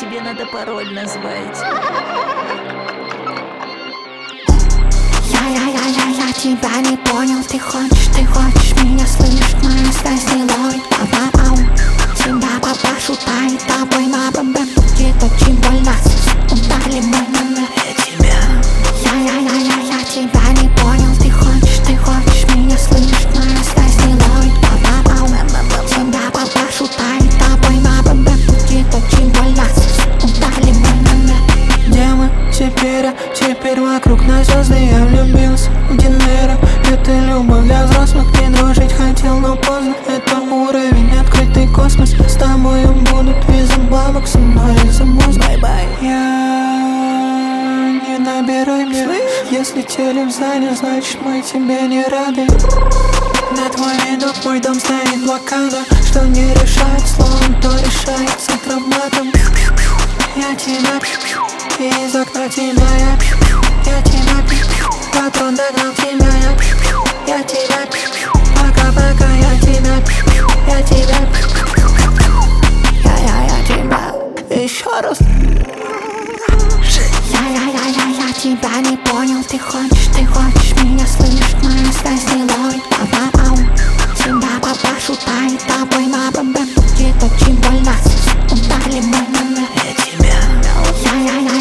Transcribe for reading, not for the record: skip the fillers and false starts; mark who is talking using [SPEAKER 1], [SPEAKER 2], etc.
[SPEAKER 1] тебе надо пароль назвать.
[SPEAKER 2] Я тебя не понял, ты хочешь меня слышать, моя связь не ловит. Ау, тебя папашу тает, тобой на бомбе будет очень больно. Удали мой номер. Я тебя не понял, ты хочешь меня слышать, моя связь не ловит. Ау, тебя папашу тает, тобой на бомбе будет очень больно. Удали мой номер.
[SPEAKER 3] Где мы теперь вокруг нас звезды. Я влюбился в Динейро. Это любовь для взрослых. Не дружить хотел, но поздно. Это уровень, открытый космос. С тобою будут из-за бабок, со мной из-за мозга. Я не набирай мне. Если телек занят, значит мы тебе не рады. На твой видок мой дом стоит блокада. Что не решает словом, то решается травматом. Я тебя из окна тебя я тебя патрон догнал тебя я тебя пока я тебя еще раз.
[SPEAKER 2] Я тебя не понял, ты хочешь меня слышать, моя связь не ловит. Ау, тебя папашу тает, тобой на бомбе будет очень больно. Удали мой номер.